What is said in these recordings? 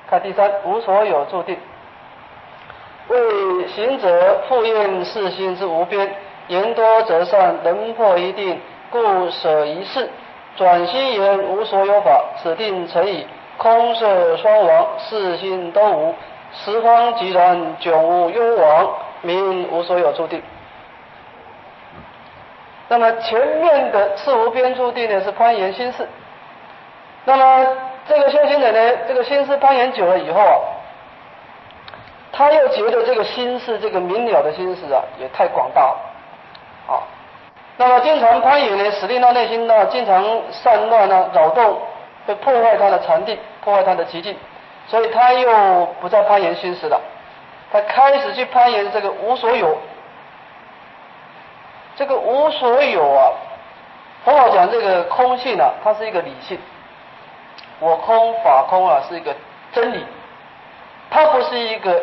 看第三，无所有注定。为行者复验世心之无边，言多则善，能破一定，故舍一事。转心言无所有法，此定成矣。空色双亡，世心都无，十方寂然，迥无忧亡，名无所有注定。那么前面的次无边注定呢，是攀岩心事。那么这个修行人呢，这个心事攀岩久了以后啊，他又觉得这个心事，这个明了的心事啊，也太广大了啊。那么经常攀岩呢，使令他内心呢，经常散乱啊，扰动，会破坏他的禅定，破坏他的寂静，所以他又不再攀岩心事了，他开始去攀岩这个无所有。这个无所有啊，佛法讲这个空性啊，它是一个理性，我空法空啊，是一个真理，它不是一个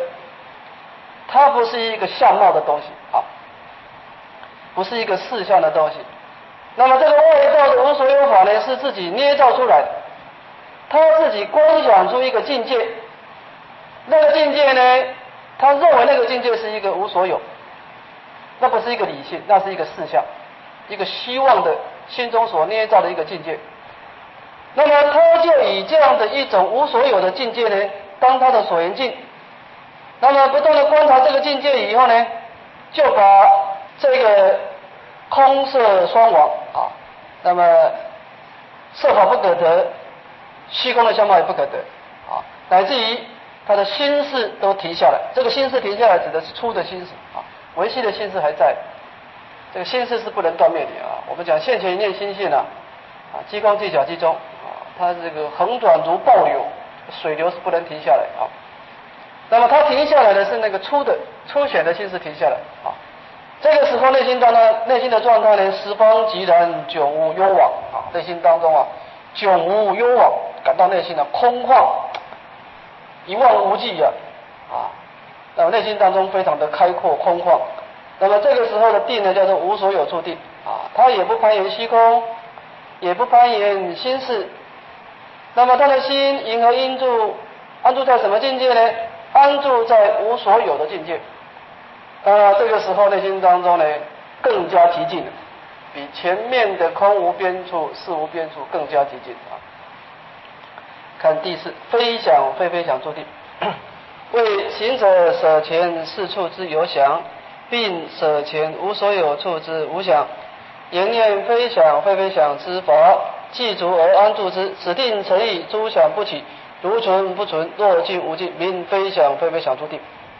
相貌的东西啊，不是一个事相的东西。那么这个外道的无所有法呢，是自己捏造出来的，他自己观想出一个境界，那个境界呢，他认为那个境界是一个无所有，那不是一个理性，那是一个事相，一个希望的心中所捏造的一个境界。那么他就以这样的一种无所有的境界呢，当他的所缘境。那么不断的观察这个境界以后呢，就把这个空色双亡啊，那么色法不可得，虚空的相貌也不可得啊，乃至于他的心事都停下来。这个心事停下来指的是粗的心事啊，维系的心事还在，这个心事是不能断灭的啊。我们讲现前一念心性啊，激光技巧集中啊，它这个横转如暴流，水流是不能停下来啊。那么它停下来的是那个粗显的心事停下来啊。这个时候内心的状态呢，十方寂然，迥无忧往啊，内心当中啊，迥无忧往，感到内心的空旷，一望无际啊，那么内心当中非常的开阔空旷。那么这个时候的定呢，叫做无所有处定啊，他也不攀岩虚空，也不攀岩心事。那么他的心迎合安住在什么境界呢？安住在无所有的境界。这个时候内心当中呢，更加寂静了，比前面的空无边处、事无边处更加寂静啊。看第四，非想非非想注定。为行者舍前四处之有想，并舍前无所有处之无想，言念非想非非想之法，记足而安住之，此定成矣。诸想不起，如存不存，若尽无尽，名非想非非想注定。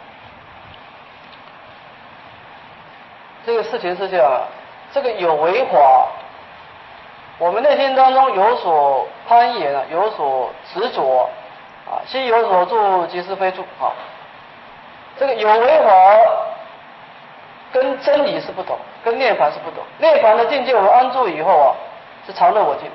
这个事情是这样啊，这个有为法，我们内心当中有所攀岩啊，有所执着啊，心有所住，即是非住啊。这个有为法跟真理是不同，跟涅槃是不同。涅槃的境界我们安住以后啊，是常乐我净。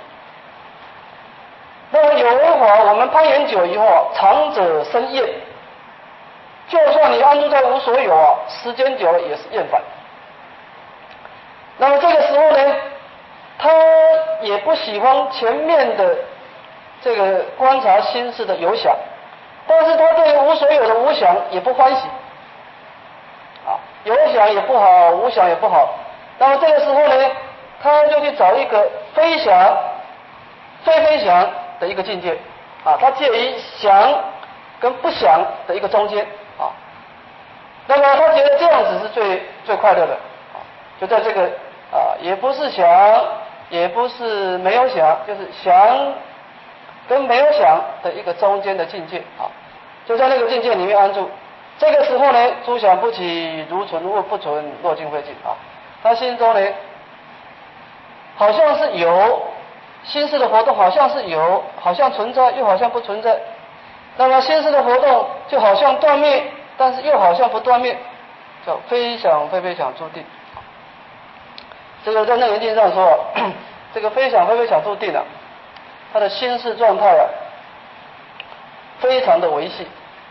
那么有为法我们攀岩久以后啊，常者生厌。就算你安住在无所有啊，时间久了也是厌烦。那么这个时候呢，他也不喜欢前面的这个观察心事的有想，但是他对无所有的无想也不欢喜啊，有想也不好，无想也不好。那么这个时候呢，他就去找一个非想非非想的一个境界啊，他介于想跟不想的一个中间啊。那么他觉得这样子是最快乐的啊，就在这个也不是想，也不是没有想，就是想跟没有想的一个中间的境界啊，就在那个境界里面安住。这个时候呢，诸想不起，如存若不存，若尽非尽啊。他心中呢，好像是有心事的活动，好像是有，好像存在，又好像不存在。那么心事的活动就好像断灭，但是又好像不断灭，叫非想非非想注定。这个在楞严经上说，这个非想非非想注定啊，他的心事状态啊，非常的维系。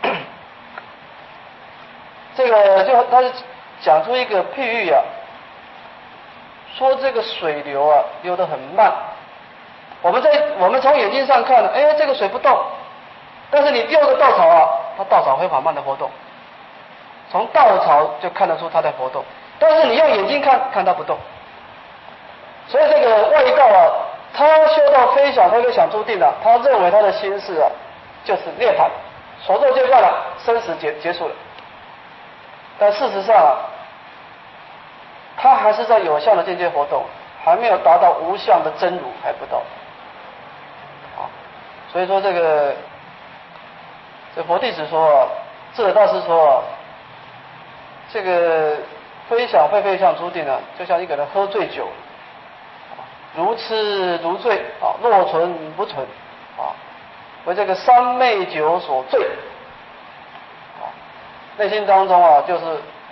这个他讲出一个譬喻啊，说这个水流啊流得很慢，我们从眼睛上看，这个水不动， 但是你丢个稻草啊，它稻草会缓慢的活动，从稻草就看得出它在活动，但是你用眼睛看，看它不动。所以这个外道啊，他修到非想非非想注定了，他认为他的心事啊就是涅槃，所作皆断了，生死结束了。但事实上啊，他还是在有相的境界活动，还没有达到无相的真如，还不到。啊，所以说这佛弟子说啊，智者大师说啊，这个非想非非想注定啊，就像一个人喝醉酒，如痴如醉啊，若存不存啊，为这个三昧酒所醉啊，内心当中啊，就是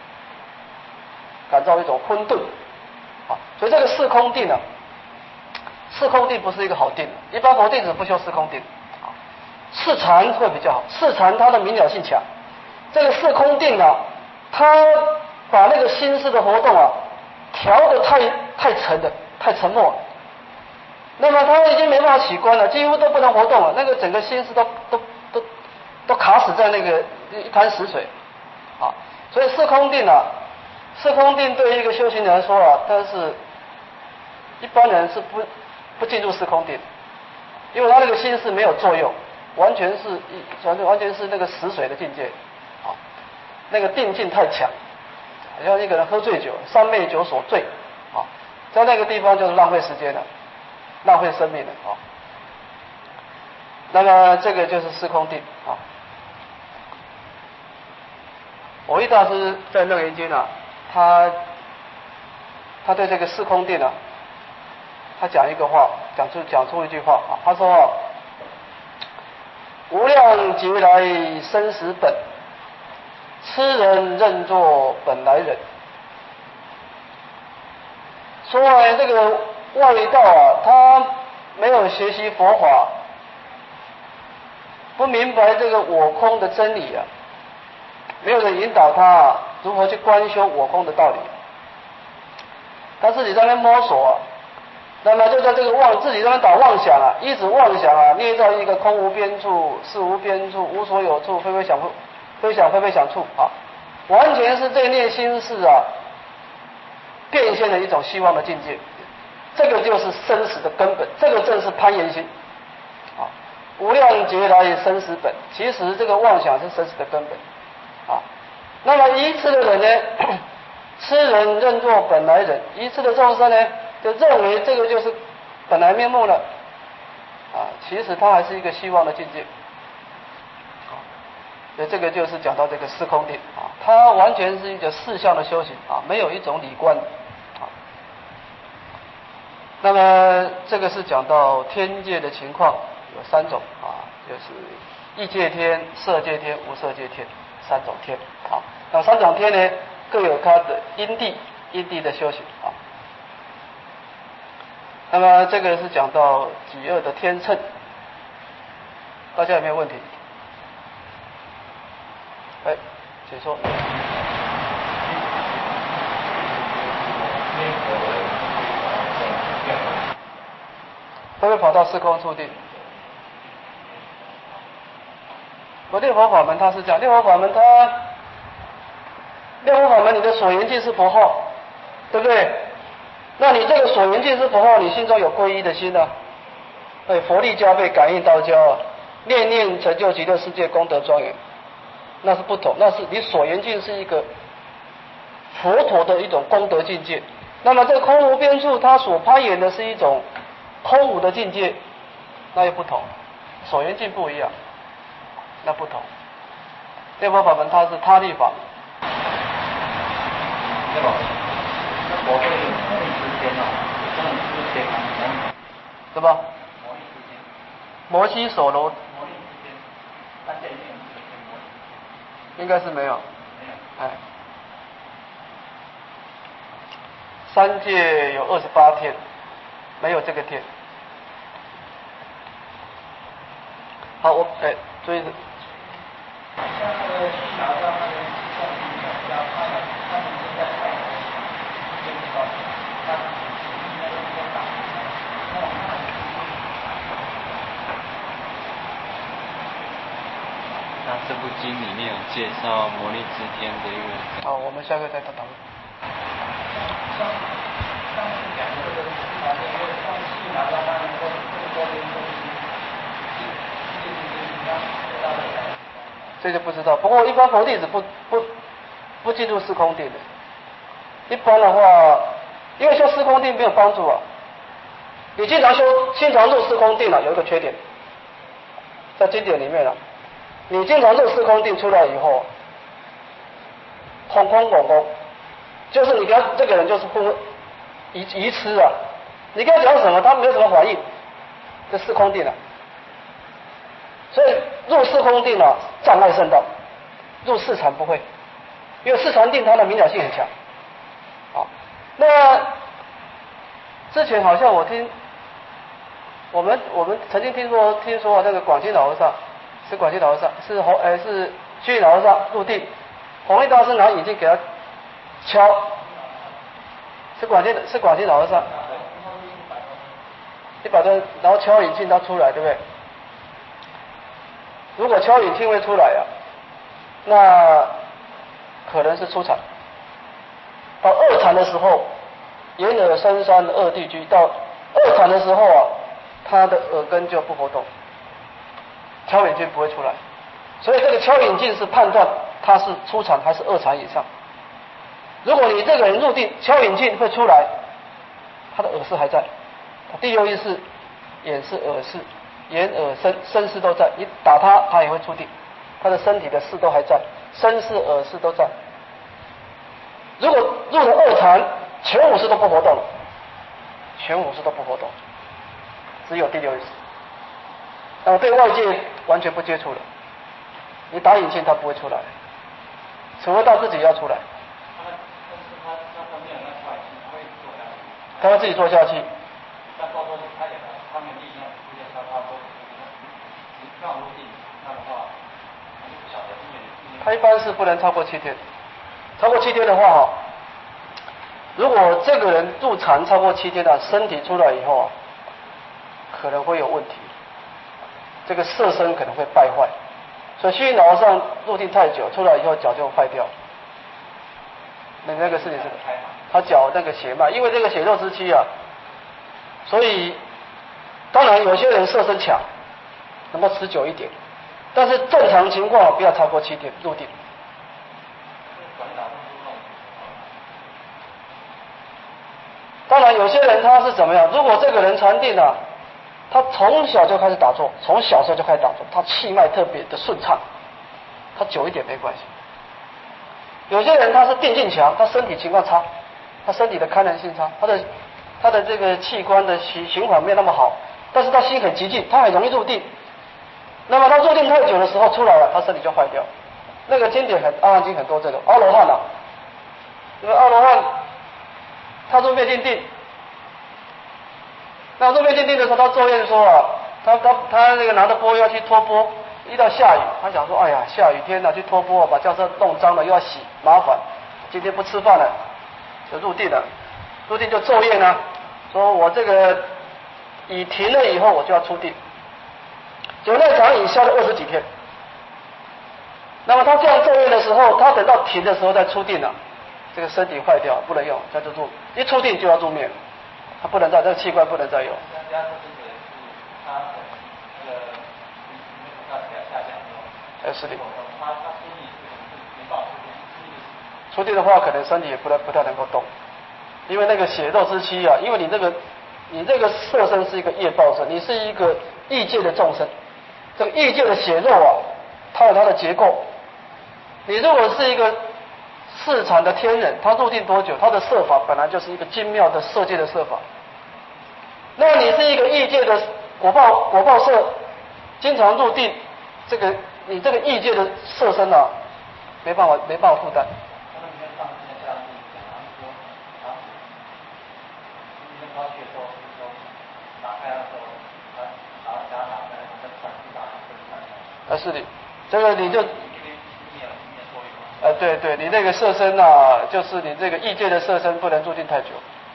感到一种混沌啊，所以这个四空定啊，四空定不是一个好定，一般佛弟子不修四空定啊，四禅会比较好，四禅它的明了性强，这个四空定啊，它把那个心思的活动啊调得太沉的，太沉默了。那么他已经没办法起观了，几乎都不能活动了，那个整个心思都卡死在那个一潭死水啊。所以四空定啊，四空定对于一个修行人来说啊，但是一般人是不进入四空定，因为他那个心思没有作用，完全是那个死水的境界啊，那个定境太强，好像一个人喝醉酒，三昧酒所醉啊，在那个地方就是浪费时间了。浪费生命了啊！那么这个就是四空定啊。蕅益大师在《楞严经》啊，他对这个四空定啊，他讲一个话，讲出一句话啊，他说啊，无量劫来生死本，痴人认作本来人。说这个外道啊，他没有学习佛法，不明白这个我空的真理啊，没有人引导他如何去观修我空的道理，他自己在那摸索啊，那么就在这个自己在那打妄想啊，一直妄想啊，捏造一个空无边处、事无边处、无所有处、非非想处啊，完全是这念心事啊，变现了一种希望的境界。这个就是生死的根本，这个正是攀缘心啊！无量劫来生死本，其实这个妄想是生死的根本啊。那么愚痴的人呢，痴人认作本来人，愚痴的众生呢，就认为这个就是本来面目了啊。其实它还是一个希望的境界啊。所以这个就是讲到这个四空定啊，它完全是一个四相的修行啊，没有一种理观。那么这个是讲到天界的情况有三种啊，就是异界天、色界天、无色界天三种天啊。那三种天呢，各有它的因地的修行啊。那么这个是讲到极恶的天秤，大家有没有问题？哎，请说。会不会跑到四空处地？念佛法门它是这样，念佛法门你的所缘境是佛号，对不对？那你这个所缘境是佛号，你心中有皈依的心啊，佛力加倍，感应道交啊，念念成就极乐世界功德庄严，那是不同，那是你所缘境是一个佛陀的一种功德境界。那么这个空无边处，它所攀缘的是一种空无的境界，那又不同，所缘境不一样，那不同。念佛法门它是他力法门。 对吧？那我会同一时间这种时间什么？ 某一时间。 摩西所罗。 某一时间，大家一定有这个天魔。 应该是没有。 没有。 哎。三界有28天，没有这个天。好，注意。 像那个西拿教那边，像西拿教，他们现在还见不到，他那个比较大，那种那这部经里面有介绍魔力之天的一个。 好，我们下个再讨论。 上次讲这个因为上次拿到他能够更多的东西， 这就不知道。不过一般佛弟子不进入四空定的。一般的话，因为修四空定没有帮助啊。你经常入四空定了，有一个缺点，在经典里面了。你经常入四空定出来以后，空空拱拱，就是你跟他这个人就是愚痴啊。你跟他讲什么，他没有什么反应，这四空定了。所以入四空定了，障碍甚大。入四禅不会，因为四禅定它的明了性很强。好，那之前好像我们曾经听说那个广清老和尚是广清老和尚是虚云老和尚入定，弘一大师拿引镜给他敲，是广清老和尚100吨，然后敲引镜他出来，对不对？如果敲引镜会出来啊，那可能是初禅。到二禅的时候，眼耳身三二地居，到二禅的时候啊，他的耳根就不活动，敲引镜不会出来。所以这个敲引镜是判断他是初禅还是二禅以上。如果你这个人入定，敲引镜会出来，他的耳识还在，他第六意识、眼识、耳识、眼耳身识都在，你打他也会出定，他的身体的识都还在，身识耳识都在。如果入了二禅，全五识都不活动了，全五识都不活动，只有第六意识，那么对外界完全不接触了。你打引镜他不会出来，除非他自己要出来。他会自己做下去。他一般是不能超过7天，超过7天的话，如果这个人入禅超过7天的，身体出来以后啊，可能会有问题，这个色身可能会败坏。所以虚云老和尚入定太久，出来以后脚就坏掉。那个事情是他脚那个血脉，因为这个血肉之躯啊，所以当然有些人色身强，能够持久一点，但是正常情况不要超过7天入定。当然有些人他是怎么样？如果这个人禅定啊，他从小就开始打坐，从小时候就开始打坐，他气脉特别的顺畅，他久一点没关系。有些人他是定性强，他身体情况差，他身体的堪能性差，他的这个器官的循环没有那么好，但是他心很极静，他很容易入定。那么他入定太久的时候出来了，他身体就坏掉。那个经典阿含经很多这种阿罗汉啊，因为阿罗汉他入灭尽定，那入灭尽定的时候，他作业说啊，他那个拿着钵要去托钵，遇到下雨，他想说，哎呀，下雨天了，去托钵把轿车弄脏了，又要洗，麻烦，今天不吃饭了，就入定了。入定就昼夜呢，说我这个雨停了以后，我就要出定。结果那场雨下了20几天，那么他这样昼夜的时候，他等到停的时候再出定了，这个身体坏掉不能用，他就入，一出定就要入灭，他不能再这个器官不能再用。是的。出定的话，可能身体也不太能够动，因为那个血肉之躯啊，因为你这个色身是一个业报身，你是一个异界的众生，这个异界的血肉啊，它有它的结构。你如果是一个四禅的天人，他入定多久？他的色法本来就是一个精妙的色界的色法。那你是一个异界的果报色，经常入定，你这个异界的色身啊，没办法负担。是的，这个你就，对，你那个色身啊，就是你这个异界的色身不能入定太久，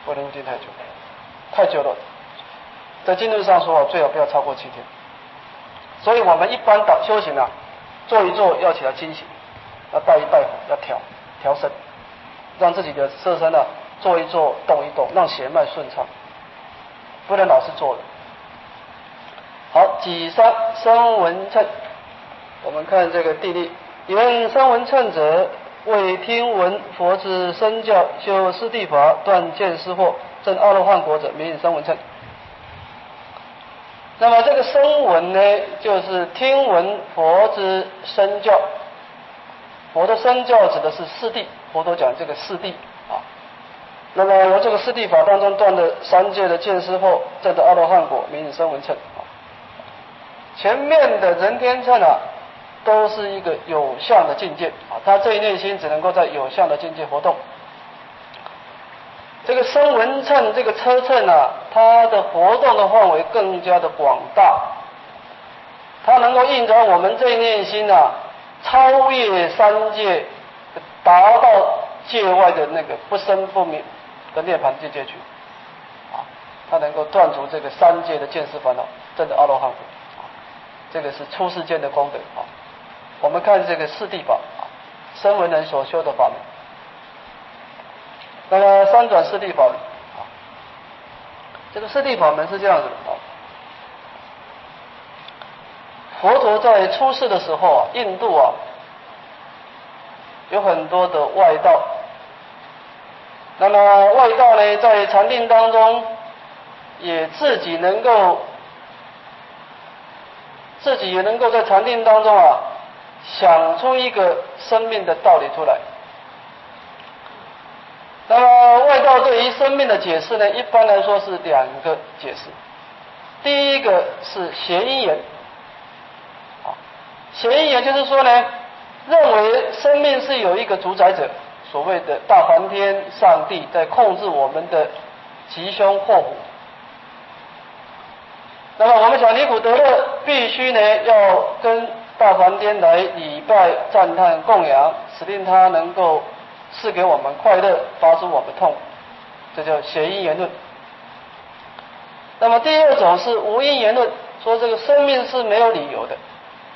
太久了，在经论上说最好不要超过7天。所以我们一般修行啊， 坐一坐要起来清醒，要拜一拜佛，要调身，让自己的色身啊坐一坐，动一动，让血脉顺畅，不能老是坐的。好，己三声闻乘，我们看这个地利，言声闻乘者，为听闻佛之身教，修四谛法，断见思惑，证阿罗汉果者，名声闻乘。那么这个声闻呢，就是听闻佛之身教。佛的身教指的是四谛，佛陀讲这个四谛啊。那么由这个四谛法当中断的三界的见思惑，证得阿罗汉果，名声闻乘啊。前面的人天乘啊，都是一个有相的境界啊，他这一念心只能够在有相的境界活动。这个声闻乘这个车乘啊，它的活动的范围更加的广大，它能够印证我们这一念心啊，超越三界，达到界外的那个不生不灭的涅槃境界去啊，它能够断除这个三界的见思烦恼，证得阿罗汉果啊，这个是出世间的功德啊。我们看这个四谛法啊，声闻人所修的法门。那么三转四谛法门啊，这个四谛法门是这样子的啊。佛陀在出世的时候啊，印度啊有很多的外道。那么外道呢，在禅定当中，也自己也能够在禅定当中啊，想出一个生命的道理出来。那么外道对于生命的解释呢，一般来说是两个解释。第一个是谐音言，谐音言就是说呢，认为生命是有一个主宰者，所谓的大梵天上帝在控制我们的吉凶祸福。那么我们想离苦得乐，必须呢要跟大梵天来礼拜、赞叹、供养，使令他能够赐给我们快乐，拔除我们痛苦，这叫谐音言论。那么第二种是无因言论，说这个生命是没有理由的，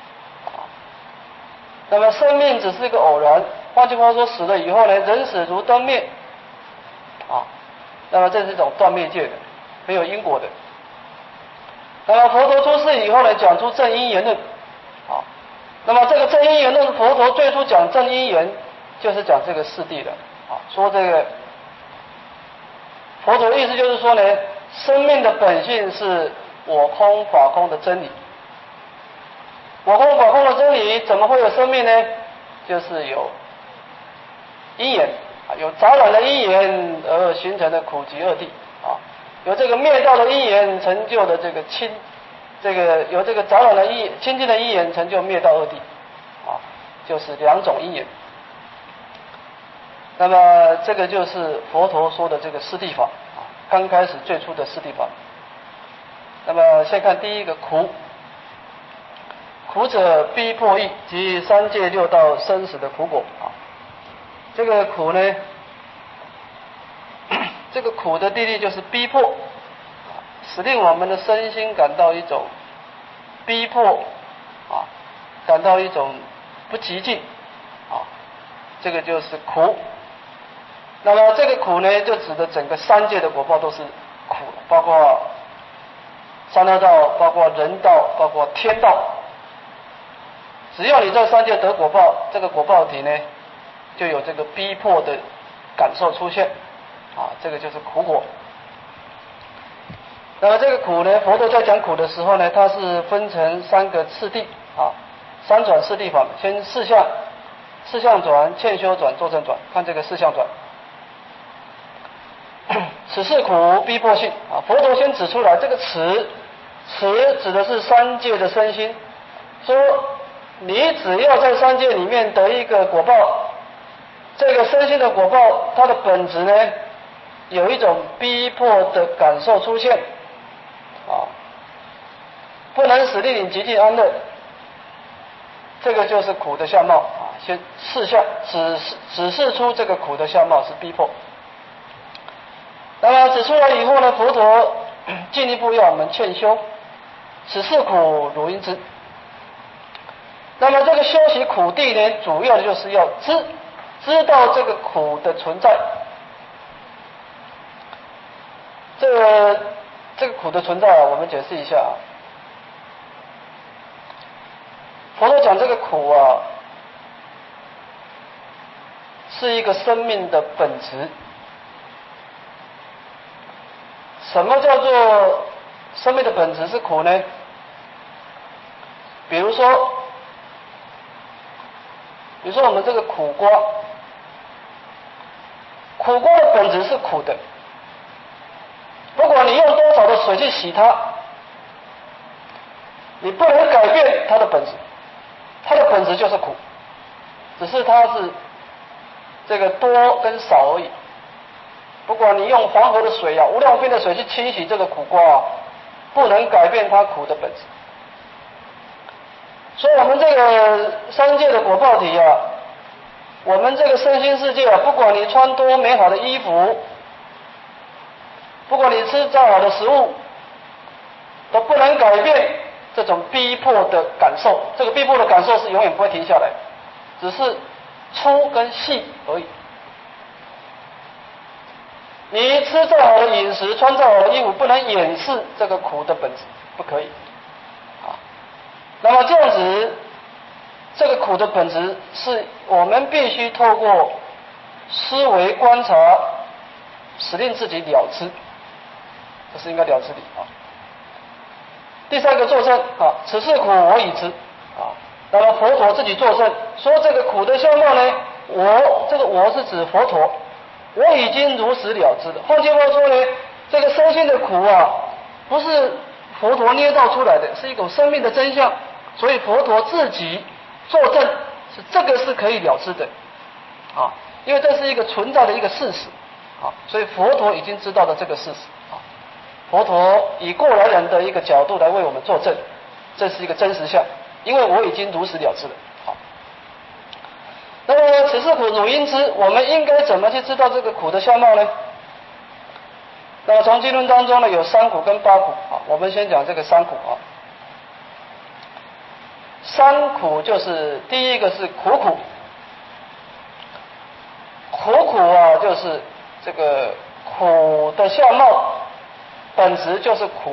那么生命只是一个偶然，换句话说，死了以后呢，人死如灯灭啊，那么这是一种断灭界的，没有因果的。那么佛陀出世以后呢，讲出正因言论啊，那么这个正因言论，佛陀最初讲正因言，就是讲这个四谛的啊，说这个佛陀的意思就是说呢，生命的本性是我空法空的真理。我空法空的真理怎么会有生命呢？就是有因缘啊，有杂染的因缘而形成的苦集二谛啊，有这个灭道的因缘成就的这个有这个杂染的清净的因缘成就灭道二谛啊，就是两种因缘。那么这个就是佛陀说的这个四谛法啊，刚开始最初的四谛法。那么先看第一个苦。苦者逼迫意，即三界六道生死的苦果啊。这个苦呢，这个苦的地利就是逼迫，使令我们的身心感到一种逼迫啊，感到一种不极尽啊，这个就是苦。那么这个苦呢，就指的整个三界的果报都是苦，包括三恶道，包括人道，包括天道。只要你在三界得果报，这个果报体呢，就有这个逼迫的感受出现啊，这个就是苦果。那么这个苦呢，佛陀在讲苦的时候呢，它是分成三个次第啊，三转四谛法，先四相转、欠修转、坐正转，看这个四相转。此是苦逼迫性啊，佛陀先指出来，这个此指的是三界的身心，说你只要在三界里面得一个果报，这个身心的果报，它的本质呢，有一种逼迫的感受出现啊，不能使令你极尽安乐，这个就是苦的相貌啊。先四相指示出这个苦的相貌是逼迫。那么指出来以后呢，佛陀进一步要我们劝修，此是苦如因之。那么这个修习苦谛呢，主要的就是要知道这个苦的存在。这个苦的存在啊，我们解释一下啊。佛陀讲这个苦啊，是一个生命的本质。什么叫做生命的本质是苦呢？比如说我们这个苦瓜，苦瓜的本质是苦的，不管你用多少的水去洗它，你不能改变它的本质，它的本质就是苦，只是它是这个多跟少而已。不管你用黄河的水啊，无量边的水去清洗这个苦瓜啊，不能改变它苦的本质。所以我们这个三界的果报体啊，我们这个身心世界啊，不管你穿多美好的衣服，不管你吃再好的食物，都不能改变这种逼迫的感受。这个逼迫的感受是永远不会停下来，只是粗跟细而已。你吃再好的饮食，穿再好的衣服，不能掩饰这个苦的本质，不可以啊。那么这样子，这个苦的本质是我们必须透过思维观察，使令自己了知，这是应该了知的啊。第三个作证啊，此是苦我已知啊。那么佛陀自己作证说，这个苦的相貌呢，这个我是指佛陀。我已经如实了知了。换句话说呢，这个身心的苦啊，不是佛陀捏造出来的，是一种生命的真相。所以佛陀自己作证，是这个是可以了知的啊，因为这是一个存在的一个事实啊，所以佛陀已经知道了这个事实啊。佛陀以过来人的一个角度来为我们作证，这是一个真实相，因为我已经如实了知了。那么此是苦汝应知，我们应该怎么去知道这个苦的相貌呢？那么从经论当中呢，有三苦跟八苦啊，我们先讲这个三苦啊。三苦就是第一个是苦苦，苦苦啊就是这个苦的相貌本质就是苦。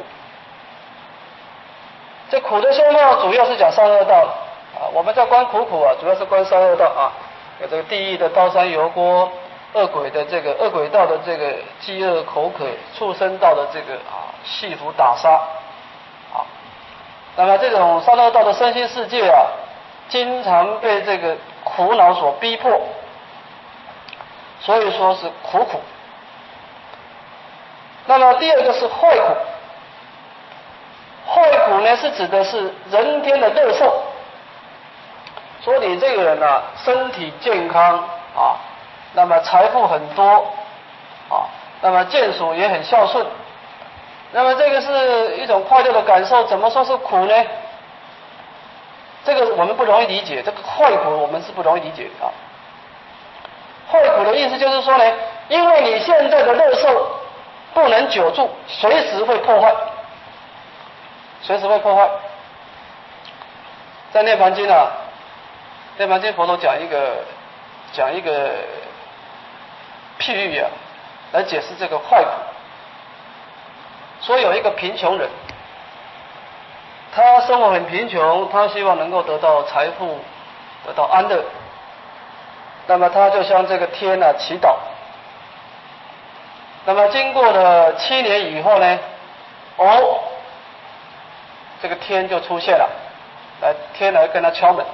这苦的相貌主要是讲三恶道啊，我们在观苦苦啊，主要是观三恶道啊。有这个地狱的刀山油锅，恶鬼道的这个饥饿口渴，畜生道的这个戏服打杀啊。那么这种三恶道的身心世界啊，经常被这个苦恼所逼迫，所以说是苦苦。那么第二个是坏苦，坏苦呢是指的是人天的乐受。说你这个人啊，身体健康啊，那么财富很多啊，那么眷属也很孝顺，那么这个是一种快乐的感受，怎么说是苦呢？这个我们不容易理解，这个坏苦我们是不容易理解啊。坏苦的意思就是说呢，因为你现在的乐受不能久住，随时会破坏，随时会破坏。在涅槃经啊。涅槃经佛陀讲一个譬喻啊，来解释这个坏苦。说有一个贫穷人，他生活很贫穷，他希望能够得到财富，得到安乐。那么他就向这个天啊祈祷。那么经过了7年以后呢，这个天就出现了，天来跟他敲门。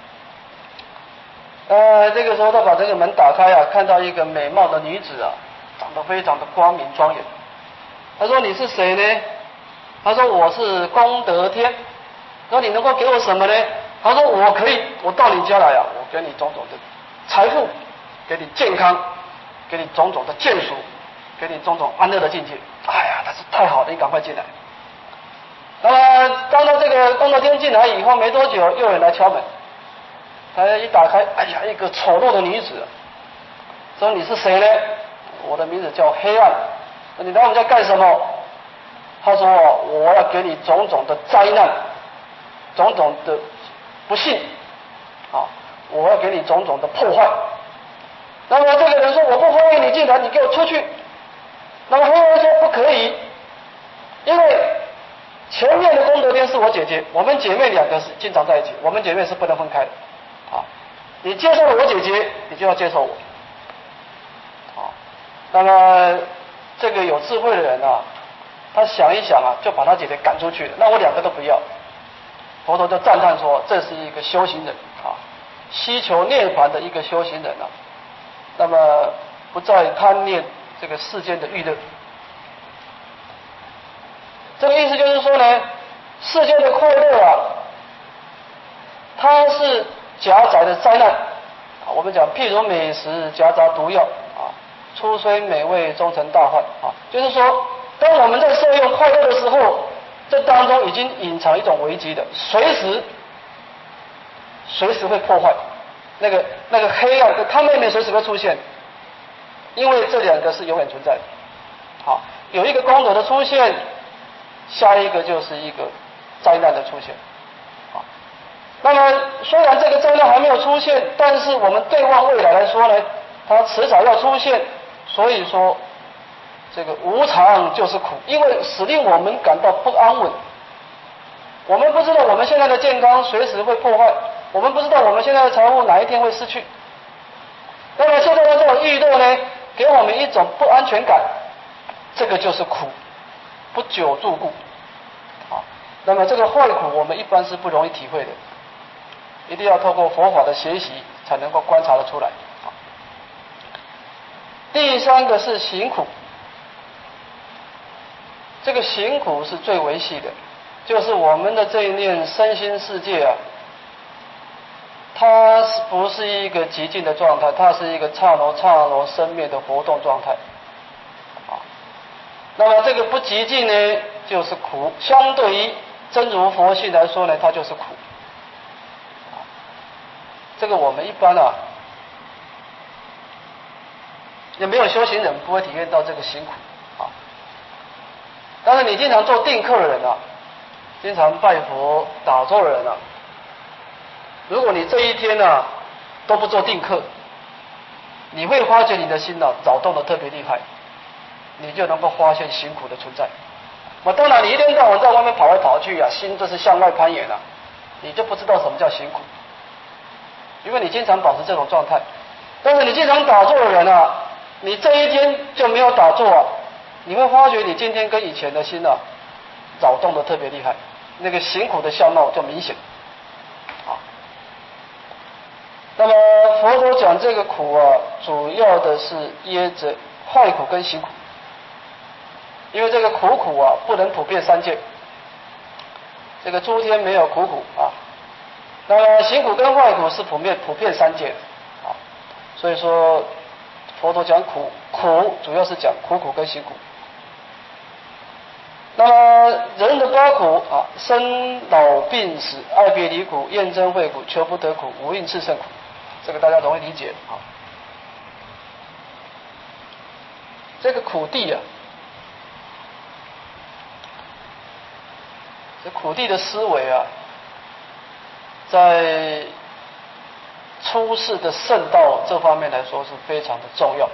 这个时候他把这个门打开啊，看到一个美貌的女子啊，长得非常的光明庄严。他说你是谁呢？他说我是功德天。他说你能够给我什么呢？他说我到你家来啊，我给你种种的财富，给你健康，给你种种的眷属，给你种种安乐的境界。哎呀，他说太好了，你赶快进来。那么当他这个功德天进来以后没多久，又有人来敲门。他一打开，哎呀，一个丑陋的女子，说你是谁呢？我的名字叫黑暗。你来我们家干什么？他说我要给你种种的灾难，种种的不幸， 啊，我要给你种种的破坏。那么这个人说我不欢迎你进来，你给我出去。那么佛陀说不可以，因为前面的功德天是我姐姐，我们姐妹两个是经常在一起，我们姐妹是不能分开的。啊，你接受了我姐姐，你就要接受我。啊，那么这个有智慧的人啊，他想一想啊，就把他姐姐赶出去了。那我两个都不要。佛陀就赞叹说，这是一个修行人啊，希求涅槃的一个修行人啊。那么不再贪恋这个世间的欲乐。这个意思就是说呢，世间的快乐啊，它是夹杂的灾难。我们讲，譬如美食夹杂毒药啊，初虽美味，终成大患啊。就是说，当我们在受用快乐的时候，这当中已经隐藏一种危机的，随时会破坏。那个黑暗的汤妹妹随时会出现，因为这两个是永远存在的。好，有一个功德的出现，下一个就是一个灾难的出现。好，那么虽然这个灾难还没有出现，但是我们对望未来来说呢，它迟早要出现。所以说，这个无常就是苦，因为使令我们感到不安稳。我们不知道我们现在的健康随时会破坏，我们不知道我们现在的财富哪一天会失去。那么现在的这种欲乐呢，给我们一种不安全感，这个就是苦，不久住故。好，那么这个坏苦我们一般是不容易体会的，一定要透过佛法的学习才能够观察得出来。好，第三个是行苦，这个行苦是最维系的，就是我们的这一念身心世界啊，它不是一个极静的状态，它是一个刹那生灭的活动状态。那么这个不极静呢，就是苦；相对于真如佛性来说呢，它就是苦。这个我们一般啊，也没有修行人不会体验到这个辛苦啊。但是你经常做定课的人啊，经常拜佛打坐的人啊，如果你这一天啊都不做定课，你会发觉你的心啊扰动的特别厉害，你就能够发现辛苦的存在。当然你一天到晚在外面跑来跑去啊，心都是向外攀岩啊，你就不知道什么叫辛苦，因为你经常保持这种状态。但是你经常打坐的人啊，你这一天就没有打坐啊，你会发觉你今天跟以前的心啊扰动的特别厉害，那个辛苦的相貌就明显。那么佛陀讲这个苦啊，主要的是掖着坏苦跟行苦，因为这个苦啊不能普遍三界，这个诸天没有苦啊。那么行苦跟坏苦是普遍三界啊，所以说佛陀讲苦主要是讲苦跟行苦。那么人的八苦啊，生老病死、爱别离苦、厌憎会苦、求不得苦、无应炽盛苦，这个大家容易理解啊。这个苦地啊，这苦地的思维啊，在出世的圣道这方面来说是非常的重要，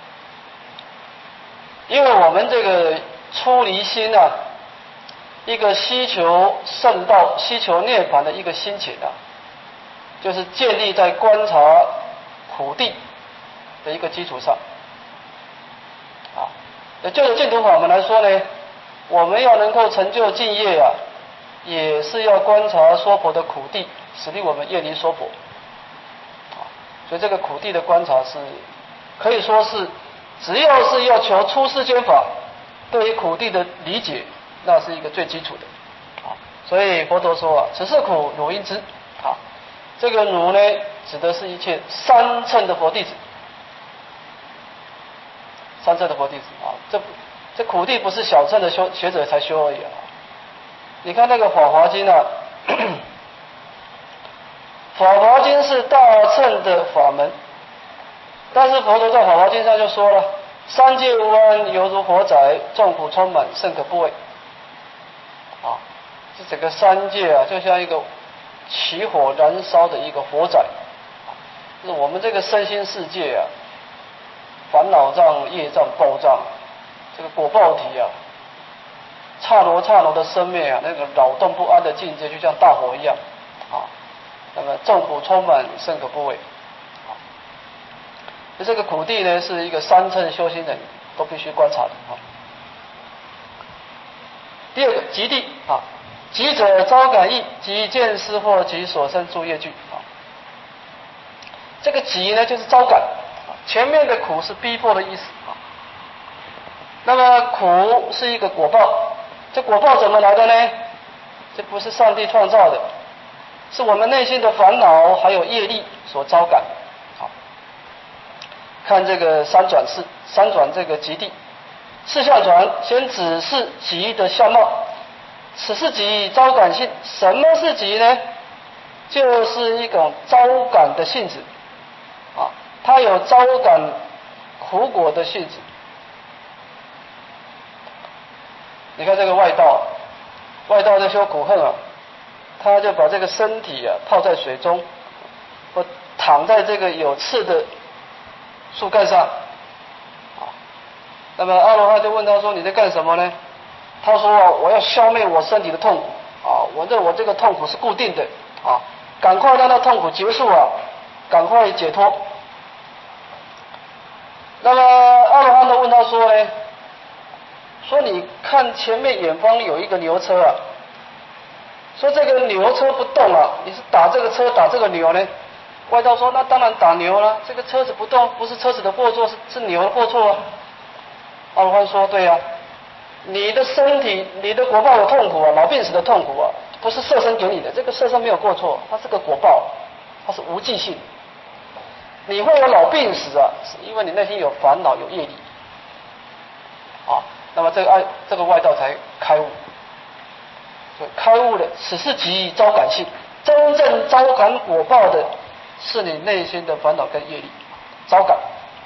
因为我们这个出离心啊，一个希求圣道、希求涅槃的一个心情啊，就是建立在观察苦地的一个基础上啊。就着净土法门来说呢，我们要能够成就净业啊，也是要观察娑婆的苦地，使令我们远离娑婆啊。所以这个苦地的观察是可以说是，只要是要求出世间法，对于苦地的理解，那是一个最基础的啊。所以佛陀说啊，此是苦，汝应知啊。这个汝呢，指的是一切三乘的佛弟子，三乘的佛弟子啊。这苦地不是小乘的学者才修而已啊。你看那个《法华经》啊，《法华经》是大乘的法门，但是佛陀在《法华经》上就说了，三界无安，犹如火宅，众苦充满，甚可怖畏。啊，这整个三界啊，就像一个起火燃烧的一个火灾。就是我们这个身心世界啊，烦恼障、业障、报障，这个果报体啊，刹那的生灭啊，那个扰动不安的境界，就像大火一样啊。那么众苦充满，甚可怖畏。这个苦地呢，是一个三乘修行人都必须观察的啊。第二个极地啊，极者招感应，极见思惑，极所生诸业具啊。这个极呢，就是招感，前面的苦是逼迫的意思啊。那么苦是一个果报，这果报怎么来的呢？这不是上帝创造的，是我们内心的烦恼还有业力所招感。好，看这个三转式，三转这个极地，四象转先指示极的相貌。此是极招感性，什么是极呢？就是一种招感的性质啊，它有招感苦果的性质。你看这个外道在修苦恨啊，他就把这个身体啊泡在水中，或躺在这个有刺的树干上啊。那么阿罗汉就问他说：“你在干什么呢？”他说：“我要消灭我身体的痛苦啊！我这个痛苦是固定的啊，赶快让那痛苦结束啊，赶快解脱。”那么阿罗汉就问他说呢：“说你看前面远方有一个牛车啊，说这个牛车不动啊，你是打这个车打这个牛呢？”外道说：“那当然打牛了，这个车子不动，不是车子的过错，是牛的过错啊。”阿罗汉说：“对呀。你的身体，你的果报有痛苦啊，老病死的痛苦啊，不是色身给你的，这个色身没有过错，它是个果报，它是无记性。你会有老病死啊，是因为你内心有烦恼有业力啊。那么这个外道才开悟，所以开悟的此是极招感性，真正招感果报的是你内心的烦恼跟业力招感。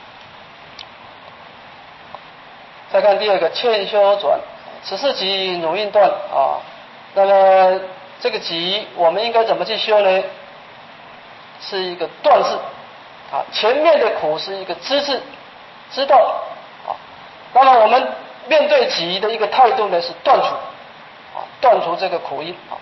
再看第二个欠修转，此是极努印断啊。那么这个极我们应该怎么去修呢？是一个断字啊，前面的苦是一个知字，知道啊。那么我们面对极的一个态度呢，是断除啊，断除这个苦因啊。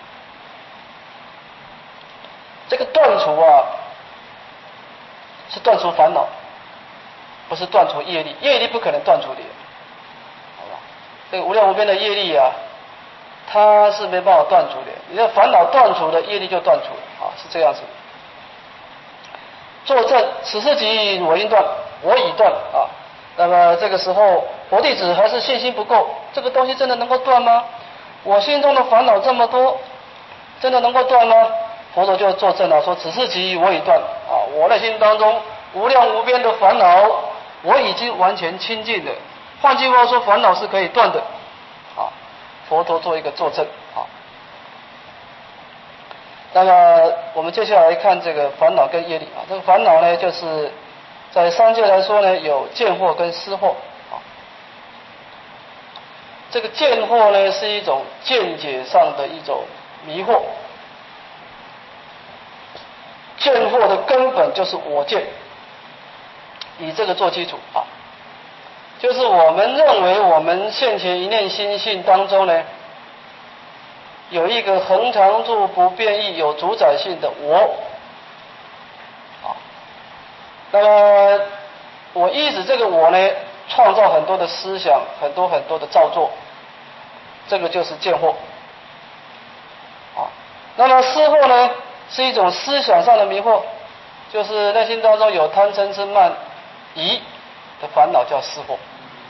这个断除啊，是断除烦恼，不是断除业力，业力不可能断除的。这个无量无边的业力啊，它是没办法断除的。你的烦恼断除了，业力就断除了啊，是这样子的。作证，此是极我应断，我已断啊。那么这个时候，佛弟子还是信心不够，这个东西真的能够断吗？我心中的烦恼这么多，真的能够断吗？佛陀就作证了，说此是极我已断啊，我内心当中无量无边的烦恼，我已经完全清净了。换句话说，烦恼是可以断的啊。佛陀做一个作证啊。那么我们接下来看这个烦恼跟业力啊。这个烦恼呢，就是在三界来说呢，有见惑跟思惑啊。这个见惑呢，是一种见解上的一种迷惑。见惑的根本就是我见，以这个做基础啊。就是我们认为我们现前一念心性当中呢，有一个恒常住不变异有主宰性的我啊。那么我依止这个我呢，创造很多的思想，很多的造作，这个就是见惑啊。那么思惑呢，是一种思想上的迷惑，就是内心当中有贪嗔痴慢疑的烦恼，叫思惑。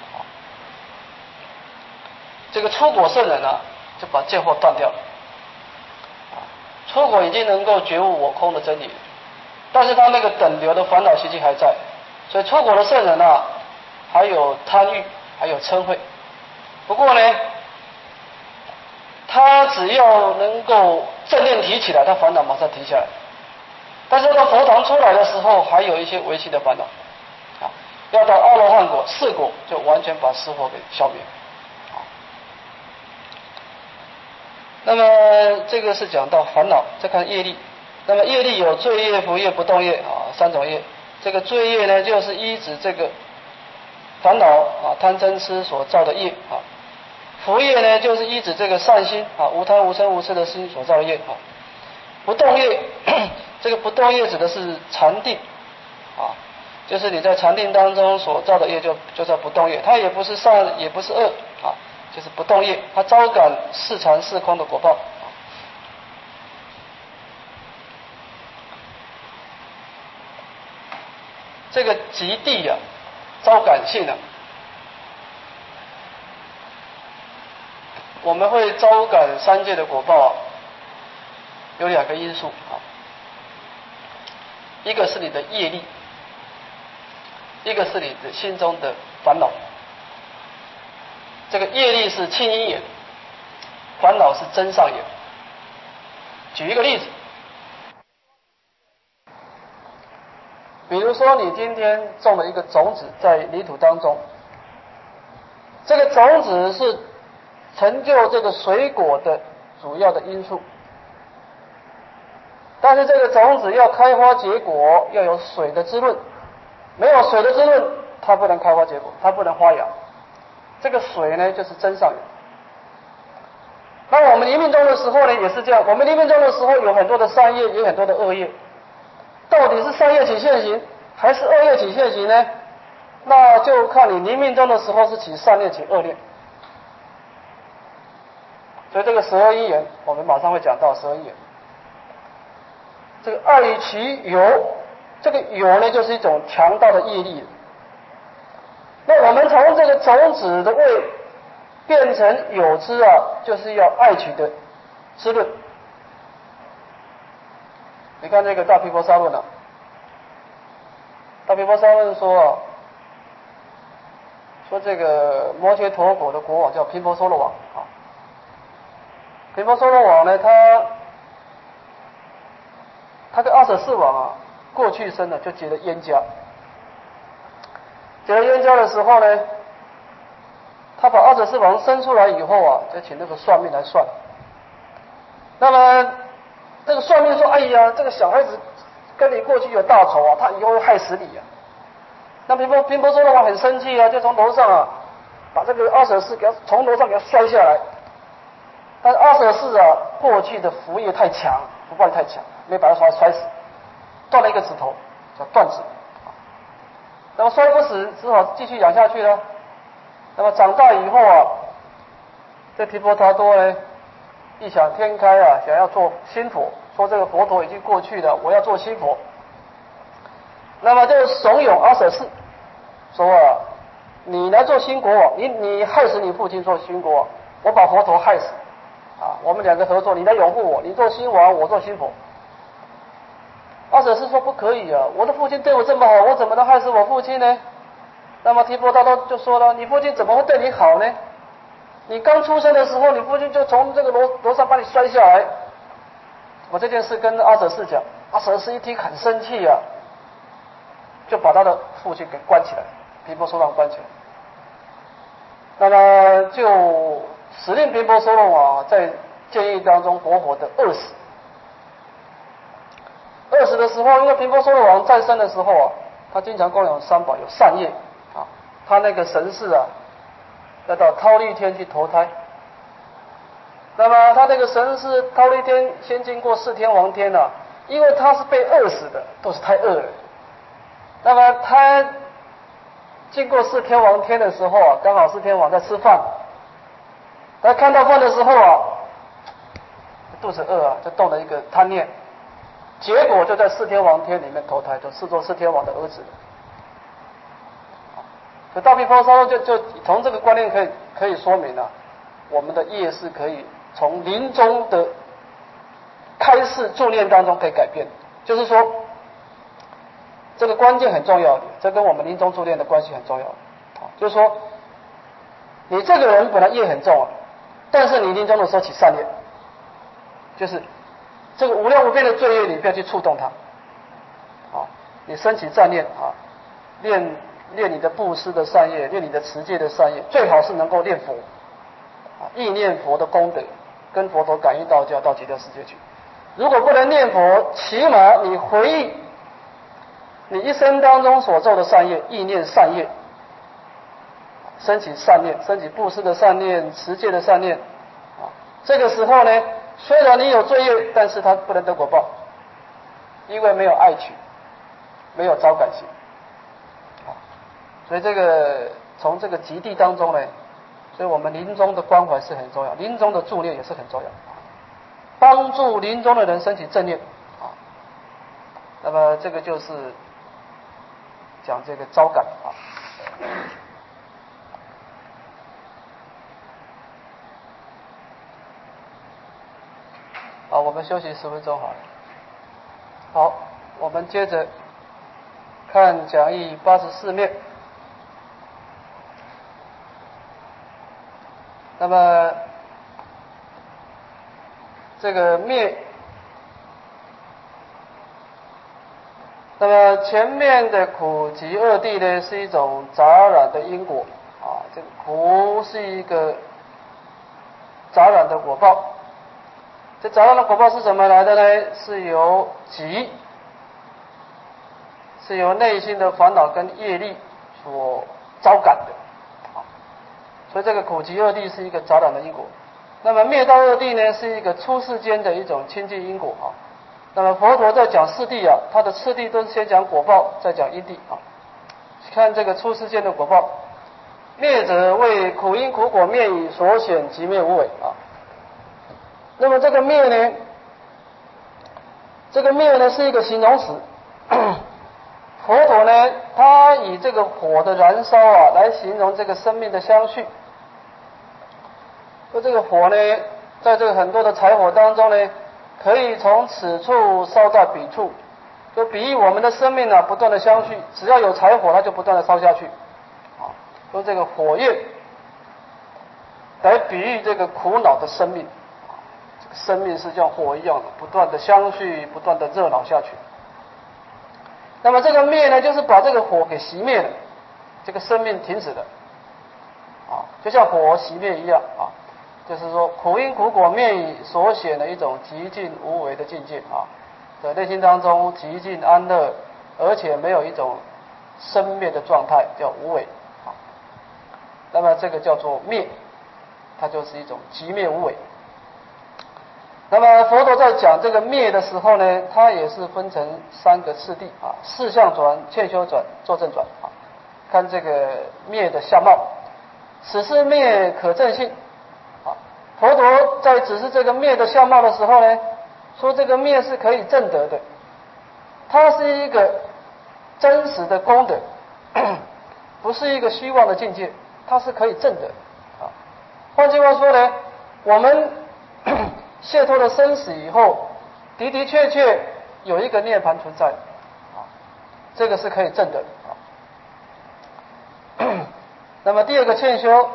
这个出果圣人啊，就把见惑断掉了。出果已经能够觉悟我空的真理，但是他那个等流的烦恼习气还在，所以出果的圣人啊，还有贪欲，还有嗔恚。不过呢，他只要能够正念提起来，他烦恼马上停下来。但是到佛堂出来的时候，还有一些微细的烦恼啊，要到阿罗汉果、四果，就完全把思惑给消灭。那么这个是讲到烦恼，再看业力。 那么业力有罪业、福业、不动业啊三种业。这个罪业呢，就是依止这个烦恼啊贪嗔痴所造的业啊。福业呢，就是依止这个善心啊无贪无嗔无痴的心所造的业啊。不动业，这个不动业指的是禅定啊，就是你在禅定当中所造的业就叫不动业，它也不是善也不是恶啊，就是不动业，它招感是禅是空的果报。这个极地啊，招感性啊，我们会招感三界的果报啊，有两个因素啊，一个是你的业力，一个是你的心中的烦恼。这个业力是轻因眼，烦恼是真上眼。举一个例子，比如说你今天种了一个种子在泥土当中，这个种子是成就这个水果的主要的因素，但是这个种子要开花结果要有水的滋润，没有水的滋润它不能开花结果，它不能发芽。这个水呢就是真上缘。那我们临命终的时候呢也是这样，我们临命终的时候有很多的善业，有很多的恶业，到底是善业起现行还是恶业起现行呢？那就看你临命终的时候是起善业起恶业。所以这个12因缘我们马上会讲到12因缘。这个爱与其有，这个有呢就是一种强大的业力。那我们从这个种子的味变成有之啊，就是要爱取的滋润。你看这个大毗婆沙论啊，大毗婆沙论说啊，说这个摩羯陀国的国王叫频婆娑罗王啊。频婆娑罗王呢，他跟阿舍世王啊，过去生呢就结了冤家。结了冤家的时候呢，他把阿舍世王生出来以后啊，就请那个算命来算。那么这个算命说：“哎呀，这个小孩子跟你过去有大仇啊，他以后会害死你啊。”那频婆娑罗王很生气啊，就从楼上啊把这个阿舍世从楼上给他摔下来。但是阿舍世啊，过去的福业太强，福报力太强，没把他摔死，断了一个指头，叫断指。那么摔不死，只好继续养下去了。那么长大以后啊，这提婆达多呢，异想天开啊，想要做新佛，说这个佛陀已经过去了，我要做新佛。那么就怂恿阿舍世说啊，你来做新国王，你害死你父亲做新国王，我把佛陀害死啊，我们两个合作，你来拥护我，你做新王，我做新佛。阿舍世说不可以啊，我的父亲对我这么好，我怎么能害死我父亲呢？那么提婆达多就说了，你父亲怎么会对你好呢？你刚出生的时候，你父亲就从这个楼上把你摔下来。我这件事跟阿舍世讲，阿舍世一听很生气啊，就把他的父亲给关起来，频婆娑罗王关起来。那么就使令频婆娑罗王在监狱当中活活的饿死。饿死的时候，因为频婆娑罗王在生的时候啊，他经常供养三宝，有善业啊，他那个神识啊，要到忉利天去投胎。那么他那个神识忉利天先经过4天王天啊，因为他是被饿死的，都是太饿了。那么他经过4天王天的时候啊，刚好4天王在吃饭，他看到饭的时候啊，肚子饿啊，就动了一个贪念。结果就在4天王天里面投胎，就视作4天王的儿子了。所以大毗婆沙论就从这个观念可以说明啊，我们的业是可以从临终的开示助念当中可以改变。就是说，这个关键很重要的，这跟我们临终助念的关系很重要。就是说，你这个人本来业很重啊，但是你临终的时候起善念，就是这个无量无边的罪业，你不要去触动它，你升起善念啊，练你的布施的善业，练你的持戒的善业，最好是能够念佛，意念佛的功德，跟佛陀感应道交到极乐世界去。 如果不能念佛，起码你回忆你一生当中所做的善业，意念善业，升起善念，升起布施的善念、持戒的善念。这个时候呢，虽然你有罪业，但是它不能得果报，因为没有爱取，没有招感心。所以这个从这个极地当中呢，所以我们临终的关怀是很重要，临终的助念也是很重要，帮助临终的人升起正念。那么这个就是讲这个招感啊。好，我们休息10分钟好了。好，我们接着看讲义84面。那么这个灭，那么前面的苦集二谛呢，是一种杂染的因果啊，这个苦是一个杂染的果报。这杂染的果报是怎么来的呢？是由集，是由内心的烦恼跟业力所招感的。所以这个苦集二谛是一个杂染的因果。那么灭道二谛呢，是一个出世间的一种清净因果啊。那么佛陀在讲四谛啊，他的次第都是先讲果报，再讲因谛啊。看这个出世间的果报，灭者为苦因苦果灭以所显即灭无为啊。那么这个灭呢，这个灭呢是一个形容词。佛陀呢，他以这个火的燃烧啊，来形容这个生命的相续。说这个火呢，在这个很多的柴火当中呢，可以从此处烧到彼处，就比喻我们的生命啊，不断的相续，只要有柴火，它就不断的烧下去。用这个火焰来比喻这个苦恼的生命，这个生命是像火一样的，不断的相续，不断的热闹下去。那么这个灭呢，就是把这个火给熄灭了，这个生命停止了，就像火熄灭一样啊。就是说，苦因苦果灭以所显的一种极尽无为的境界啊，在内心当中极尽安乐，而且没有一种生灭的状态，叫无为啊。那么这个叫做灭，它就是一种极灭无为。那么佛陀在讲这个灭的时候呢，它也是分成3个次第啊：事相转、劝修转、作证转啊。看这个灭的相貌，此是灭可证性。佛陀在指示这个灭的相貌的时候呢，说这个灭是可以证得的，它是一个真实的功德，不是一个虚妄的境界，它是可以证得啊。换句话说呢，我们解脱了生死以后，的的确确有一个涅槃存在啊，这个是可以证得啊。那么第2个劝修。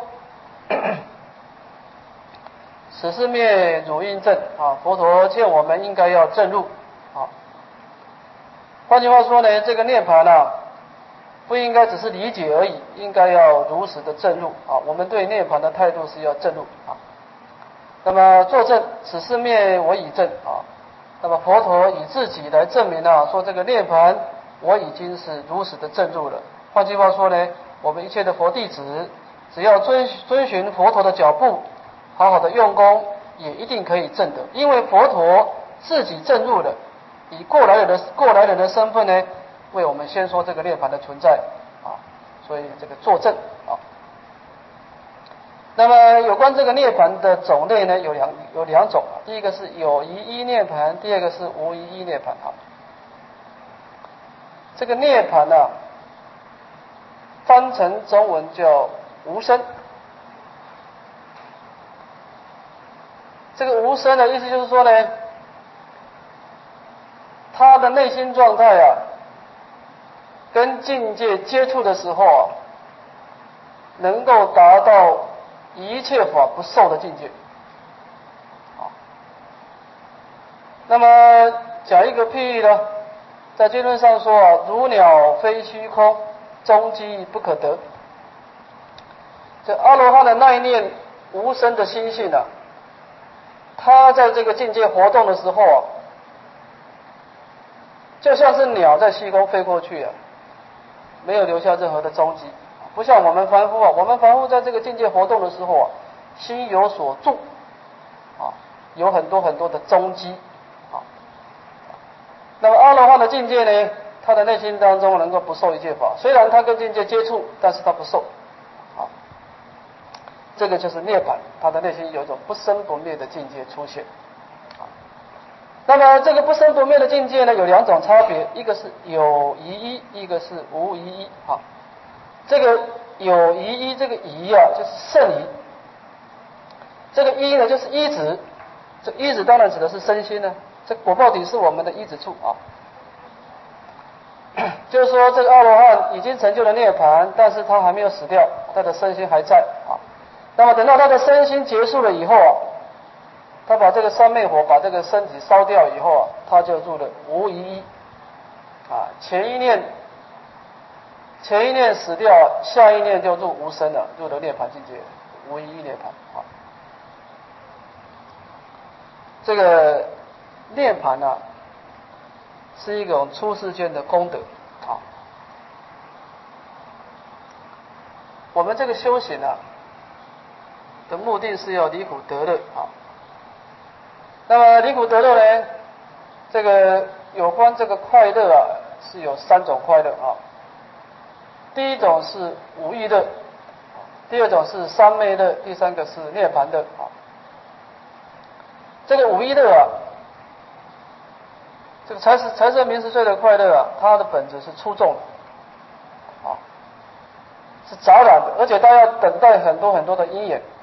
此是灭如因正啊，佛陀劝我们应该要证入啊。换句话说呢，这个涅槃啊，不应该只是理解而已，应该要如实的证入啊。我们对涅槃的态度是要证入啊。那么作证，此是灭我已证啊。那么佛陀以自己来证明啊，说这个涅槃我已经是如实的证入了。换句话说呢，我们一切的佛弟子，只要遵循佛陀的脚步，好好的用功，也一定可以证得，因为佛陀自己证入了，以过来人的身份呢，为我们先说这个涅槃的存在啊，所以这个作证啊。那么有关这个涅槃的种类呢，有两种，第一个是有一依涅槃，第2个是无一依涅槃啊。这个涅槃啊，翻成中文叫无生。这个无生的意思就是说呢，他的内心状态啊，跟境界接触的时候啊，能够达到一切法不受的境界。那么讲一个譬喻呢，在经论上说啊，如鸟飞虚空，终极不可得。这阿罗汉的那一念无生的心性啊，他在这个境界活动的时候啊， 就像是鸟在虚空飞过去啊，没有留下任何的踪迹。不像我们凡夫啊，我们凡夫在这个境界活动的时候啊，心有所住啊，有很多很多的踪迹啊。那么阿罗汉的境界呢，他的内心当中能够不受一切法，虽然他跟境界接触，但是他不受啊。这个就是涅槃，他的内心有一种不生不灭的境界出现。那么这个不生不灭的境界呢，有两种差别，一个是有疑义，一个是无疑义啊。这个有疑义，这个疑啊，就是圣疑；这个依呢，就是依止。这依止当然指的是身心呢，这果报体是我们的依止处啊。就是说，这个阿罗汉已经成就了涅槃，但是他还没有死掉，他的身心还在啊。那么等到他的身心结束了以后啊，他把这个三昧火把这个身体烧掉以后啊，他就入了无疑义啊。前一念死掉，下一念就入无生了，入了涅槃境界，无疑义涅槃啊。这个涅槃啊，是一种出世间的功德啊。我们这个修行啊的目的是要离苦得乐啊。那么离苦得乐呢，这个有关这个快乐啊，是有三种快乐啊。第一种是无欲乐，第二种是三昧乐，第三个是涅槃乐啊。这个无欲乐啊，这个财色名食睡的快乐啊，它的本质是粗重的啊，是杂染的，而且它要等待很多很多的因缘